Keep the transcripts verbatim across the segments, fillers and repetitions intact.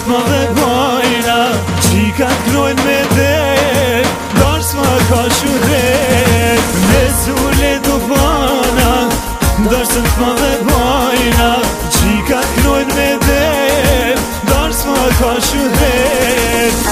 t'ma dhe bajna, qika t'krojnë me dhe, darës ma ka shuhet. Me zule do bana, darës t'ma dhe bajna, qika t'krojnë me dhe, darës ma ka shuhet.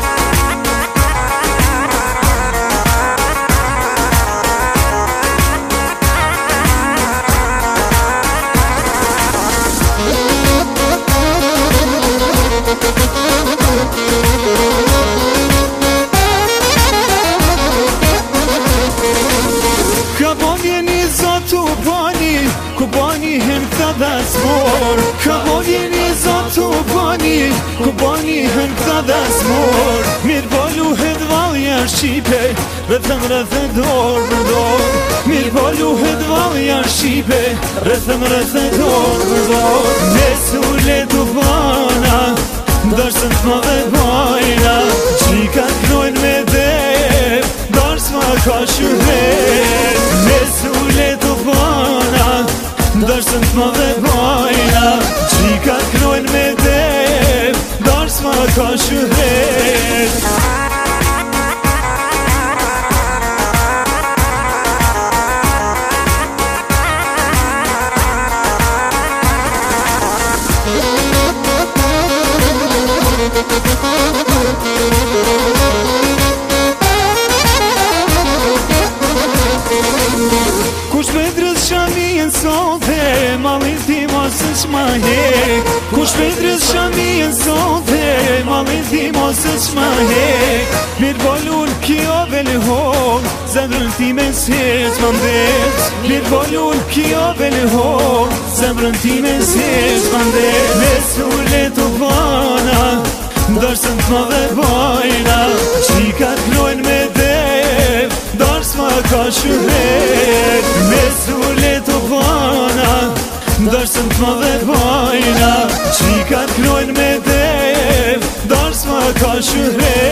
Ka boni një zotu bani, ku bani hem këta dhe zmor. Ka boni një zotu bani, ku bani hem këta dhe zmor. Mirë bolu hedvalja Shqipe, rëthëm rëthë dorë për dorë. Mirë bolu hedvalja Shqipe, rëthëm rëthë dorë për dorë. Me sule du bana, dërësën t'ma dhe bajna, qika t'krojnë me dhe, darës ma ka shuhet. Me sule du bana, dërësën t'ma dhe bajna, qika t'krojnë me dhe, darës ma ka shuhet. Kush pedrës shamijën sote, malin ti mos s'ma hek. Kush pedrës shamijën sote, malin ti mos s'ma hek. Mirë bolun kjo velihon, zemrën ti me s'heq më ndet. Mirë bolun kjo velihon, zemrën ti me s'heq më ndet. Me sule të bana, dërësën t'ma dhe bajna, qika t'krojnë me dhe, darës ma ka shuhet. Me sule të bana, dërësën t'ma dhe bajna, qika t'krojnë me dhe, darës ma ka shuhet.